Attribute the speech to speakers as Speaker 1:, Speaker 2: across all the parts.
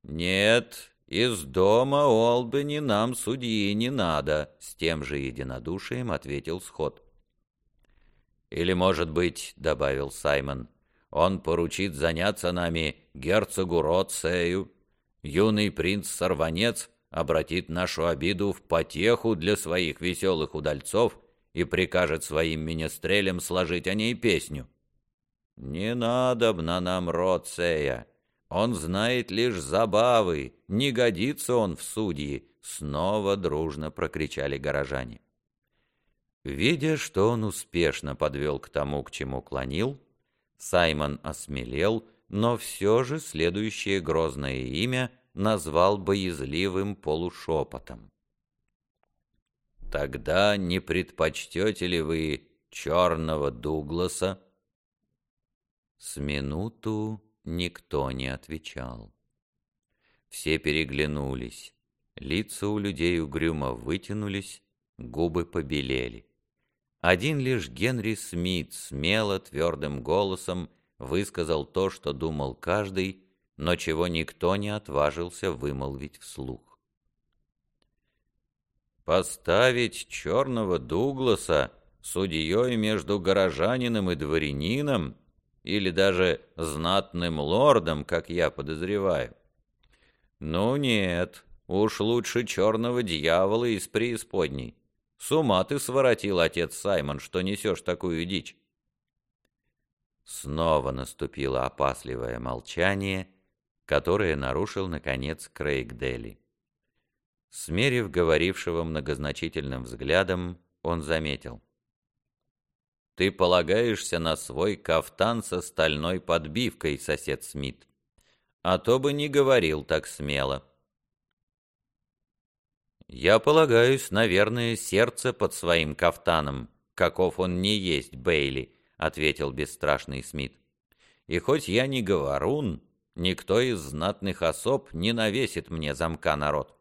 Speaker 1: «Нет, из дома Олбани нам судьи не надо», — с тем же единодушием ответил Сход. «Или, может быть, — добавил Саймон, — он поручит заняться нами герцогу Ротсею. Юный принц-сорванец обратит нашу обиду в потеху для своих веселых удальцов и прикажет своим министрелям сложить о ней песню». «Не надобно нам Ротсея. Он знает лишь забавы, не годится он в судьи», — снова дружно прокричали горожане. Видя, что он успешно подвел к тому, к чему клонил, Саймон осмелел, но все же следующее грозное имя назвал боязливым полушепотом. «Тогда не предпочтете ли вы черного Дугласа?» С минуту никто не отвечал. Все переглянулись, лица у людей угрюмо вытянулись, губы побелели. Один лишь Генри Смит смело, твердым голосом высказал то, что думал каждый, но чего никто не отважился вымолвить вслух. «Поставить черного Дугласа судьей между горожанином и дворянином, или даже знатным лордом, как я подозреваю? Ну нет, уж лучше черного дьявола из преисподней. С ума ты своротил, отец Саймон, что несешь такую дичь». Снова наступило опасливое молчание, которое нарушил, наконец, Крейгдели. Смерив говорившего многозначительным взглядом, он заметил: «Ты полагаешься на свой кафтан со стальной подбивкой, сосед Смит, а то бы не говорил так смело». «Я полагаюсь, наверное, сердце под своим кафтаном, каков он не есть, Бейли», — ответил бесстрашный Смит. «И хоть я не говорун, никто из знатных особ не навесит мне замка на рот».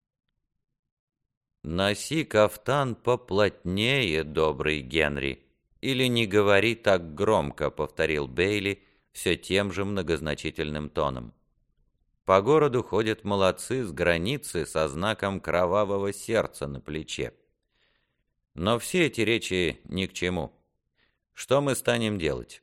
Speaker 1: «Носи кафтан поплотнее, добрый Генри, или не говори так громко», — повторил Бейли все тем же многозначительным тоном. «По городу ходят молодцы с границы со знаком кровавого сердца на плече. Но все эти речи ни к чему. Что мы станем делать?»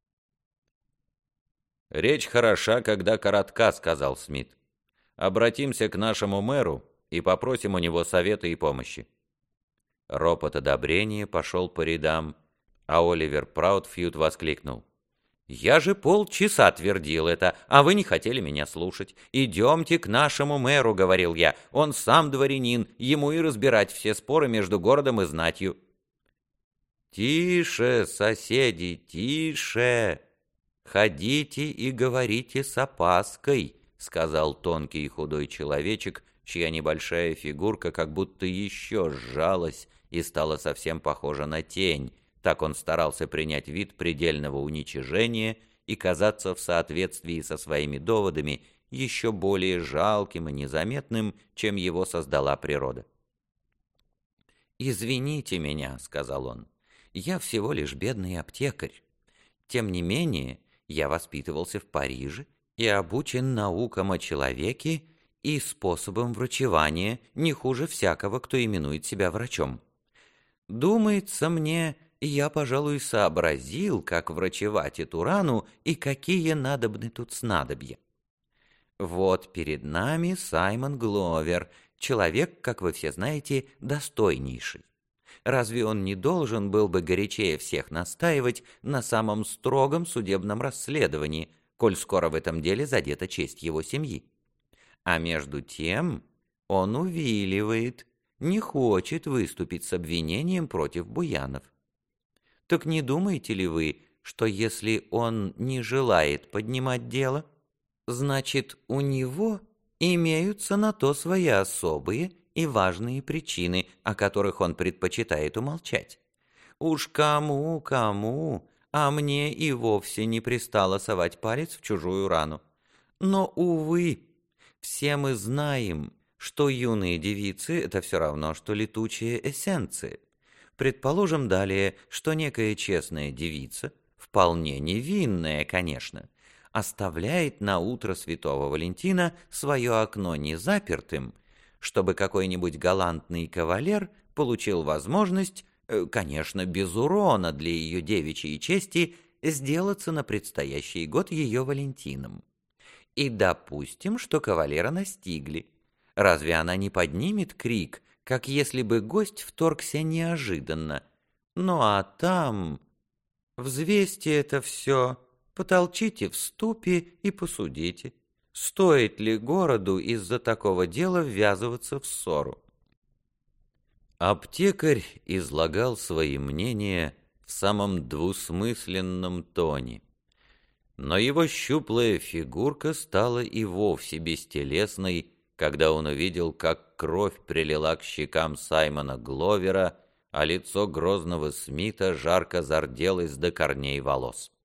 Speaker 1: «Речь хороша, когда коротка», — сказал Смит. «Обратимся к нашему мэру и попросим у него совета и помощи». Ропот одобрения пошел по рядам, а Оливер Праудфьюд воскликнул: «Я же полчаса твердил это, а вы не хотели меня слушать. Идемте к нашему мэру», — говорил я. «Он сам дворянин, ему и разбирать все споры между городом и знатью». «Тише, соседи, тише! Ходите и говорите с опаской», — сказал тонкий и худой человечек, чья небольшая фигурка как будто еще сжалась и стала совсем похожа на тень. Так он старался принять вид предельного уничижения и казаться в соответствии со своими доводами еще более жалким и незаметным, чем его создала природа. «Извините меня», — сказал он, — «я всего лишь бедный аптекарь. Тем не менее, я воспитывался в Париже и обучен наукам о человеке и способам врачевания не хуже всякого, кто именует себя врачом. Думается мне, я, пожалуй, сообразил, как врачевать эту рану и какие надобны тут снадобья. Вот перед нами Саймон Гловер, человек, как вы все знаете, достойнейший. Разве он не должен был бы горячее всех настаивать на самом строгом судебном расследовании, коль скоро в этом деле задета честь его семьи? А между тем он увиливает, не хочет выступить с обвинением против Буянов. Так не думаете ли вы, что если он не желает поднимать дело, значит, у него имеются на то свои особые и важные причины, о которых он предпочитает умолчать? Уж кому, а мне и вовсе не пристало совать палец в чужую рану. Но, увы, все мы знаем, что юные девицы — это все равно, что летучие эссенции. Предположим далее, что некая честная девица, вполне невинная, конечно, оставляет на утро Святого Валентина свое окно незапертым, чтобы какой-нибудь галантный кавалер получил возможность, конечно, без урона для ее девичьей чести, сделаться на предстоящий год ее Валентином. И допустим, что кавалера настигли. Разве она не поднимет крик, как если бы гость вторгся неожиданно? Ну а там... Взвесьте это все, потолчите в ступе и посудите, стоит ли городу из-за такого дела ввязываться в ссору. Аптекарь излагал свои мнения в самом двусмысленном тоне, но его щуплая фигурка стала и вовсе бестелесной, когда он увидел, как кровь прилила к щекам Саймона Гловера, а лицо грозного Смита жарко зарделось до корней волос.